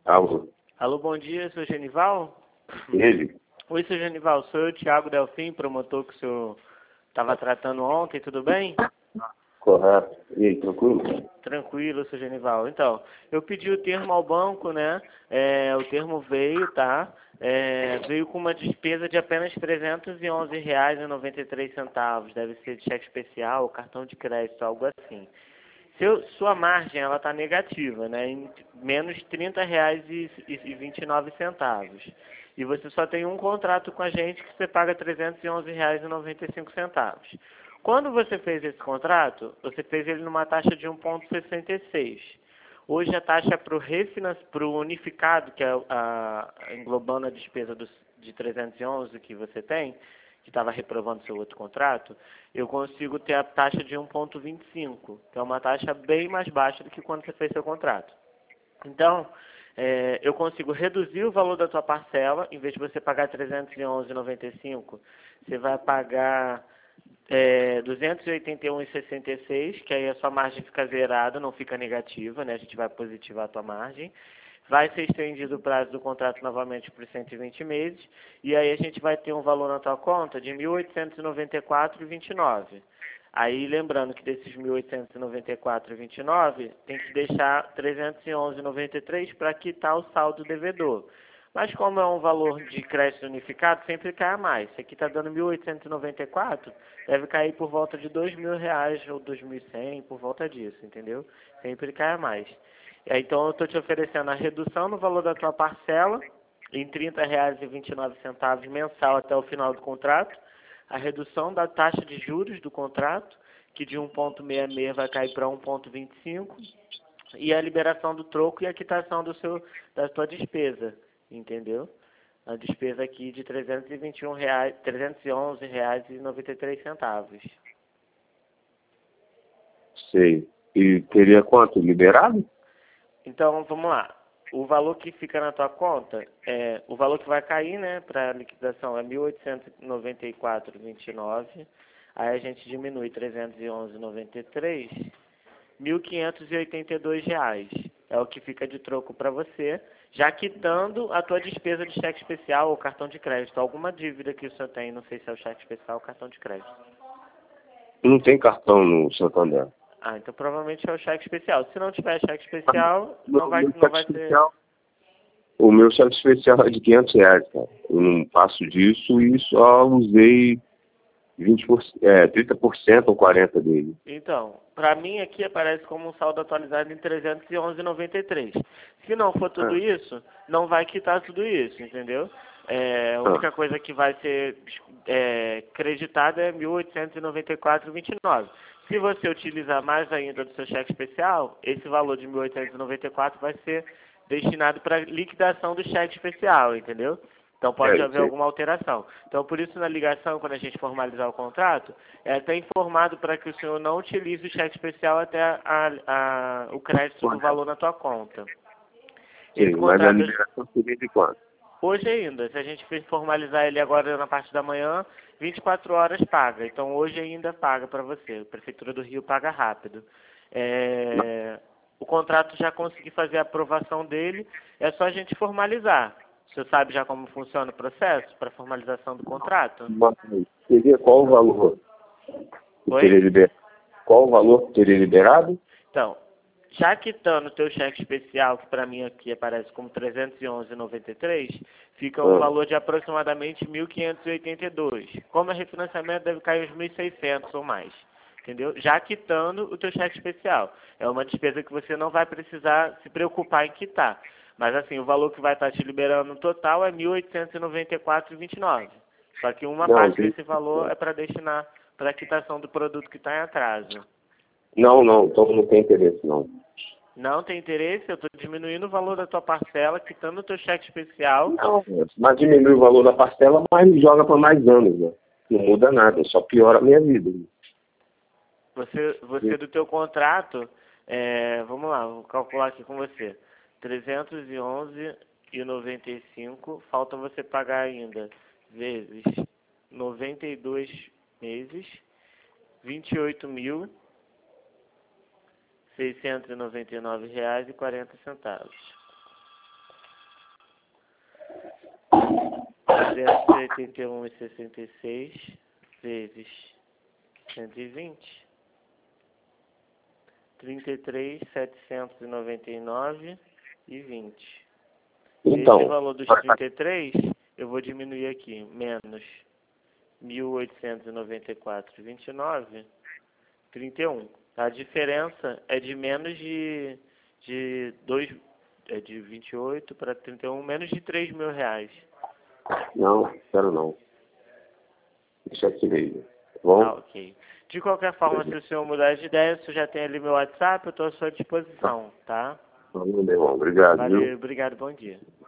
Alô, Alô, bom dia, sou Genival? ele? Oi, seu Genival, sou eu, Thiago Delfim, promotor que o senhor estava tratando ontem, tudo bem? Correto. E aí, tranquilo? Tranquilo, seu Genival. Então, eu pedi o termo ao banco, né? O termo veio, tá? Veio com uma despesa de apenas R$ 311,93. Deve ser de cheque especial ou cartão de crédito, algo assim. Sua margem, ela está negativa, né? Em menos R$ 30,29. E você só tem um contrato com a gente que você paga R$ 311,95. Quando você fez esse contrato, você fez ele numa taxa de 1,66. Hoje a taxa para o unificado, que é englobando a despesa de 311 que você tem, que estava reprovando seu outro contrato, eu consigo ter a taxa de 1,25, que é uma taxa bem mais baixa do que quando você fez seu contrato. Então, eu consigo reduzir o valor da tua parcela, em vez de você pagar R$ 311,95, você vai pagar R$ 281,66, que aí a sua margem fica zerada, não fica negativa, né? A gente vai positivar a tua margem. Vai ser estendido o prazo do contrato novamente por 120 meses, e aí a gente vai ter um valor na tua conta de R$ 1.894,29. Aí, lembrando que desses R$ 1.894,29, tem que deixar R$ 311,93 para quitar o saldo devedor. Mas como é um valor de crédito unificado, sempre cai a mais. Se aqui está dando 1.894, deve cair por volta de R$ 2.000 ou 2.100, por volta disso, entendeu? Sempre cai a mais. Então, eu estou te oferecendo a redução no valor da tua parcela, em R$ 30,29 mensal até o final do contrato, a redução da taxa de juros do contrato, que de 1,66 vai cair para 1,25, e a liberação do troco e a quitação da tua despesa, entendeu? A despesa aqui de R$ 311,93. Sei. E teria quanto? Liberado? Então, vamos lá. O valor que fica na tua conta, o valor que vai cair, né, para liquidação é R$ 1.894,29. Aí a gente diminui R$ 311,93, R$ 1.582. É o que fica de troco para você, já quitando a tua despesa de cheque especial ou cartão de crédito. Alguma dívida que o senhor tem, não sei se é o cheque especial ou cartão de crédito. Não tem cartão no Santander. Ah, então provavelmente é o cheque especial. Se não tiver cheque especial, Meu não vai cheque ser... especial- O meu cheque especial é de R$ 500, cara. Eu não passo disso e só usei 30% ou 40% dele. Então, para mim aqui aparece como um saldo atualizado em 311,93. Se não for tudo Ah, isso, não vai quitar tudo isso, entendeu? A ah, única coisa que vai ser creditada é 1.894,29. Se você utilizar mais ainda do seu cheque especial, esse valor de 1.894 vai ser destinado para liquidação do cheque especial, entendeu? Então pode haver sei. alguma alteração. Então por isso na ligação, quando a gente formalizar o contrato, é até informado para que o senhor não utilize o cheque especial até o crédito do valor na tua conta. Esse Sei, mas a contrato liberação seria de quanto? hoje ainda, se a gente formalizar ele agora na parte da manhã, 24 horas paga. Então hoje ainda paga para você. A Prefeitura do Rio paga rápido. O contrato já consegui fazer a aprovação dele, é só a gente formalizar. O senhor sabe já como funciona o processo para formalização do contrato? Mas seria qual o valor que teria Oi? liberado? Qual o valor que teria liberado? Então, já quitando o teu cheque especial, que para mim aqui aparece como 311,93, fica um Ah, valor de aproximadamente 1.582. Como é refinanciamento, deve cair uns 1.600 ou mais. Entendeu? Já quitando o teu cheque especial. É uma despesa que você não vai precisar se preocupar em quitar. Mas assim, o valor que vai estar te liberando no total é 1.894,29. Só que uma não, parte desse valor é para destinar para a quitação do produto que está em atraso. não, então não tem interesse, não. Não tem interesse? Eu estou diminuindo o valor da tua parcela, quitando o teu cheque especial. Não, mas diminui o valor da parcela, mas joga para mais anos, né? Não muda nada, só piora a minha vida. Você do teu contrato, vamos lá, vou calcular aqui com você. 311,95, falta você pagar ainda vezes 92 meses, R$ 28.699,40. 281,66 vezes 120, 33.799,20. Então, Esse valor dos 33, eu vou diminuir aqui, menos 1.894,29, 31. A diferença é de menos de 28 para 31, menos de R$ 3.000. não, quero não. Deixa aqui mesmo. Tá bom? Ah, ok. De qualquer forma, se o senhor mudar de ideia, o senhor já tem ali meu WhatsApp, eu estou à sua disposição, tá? Meu irmão, obrigado, viu? Valeu, obrigado, bom dia.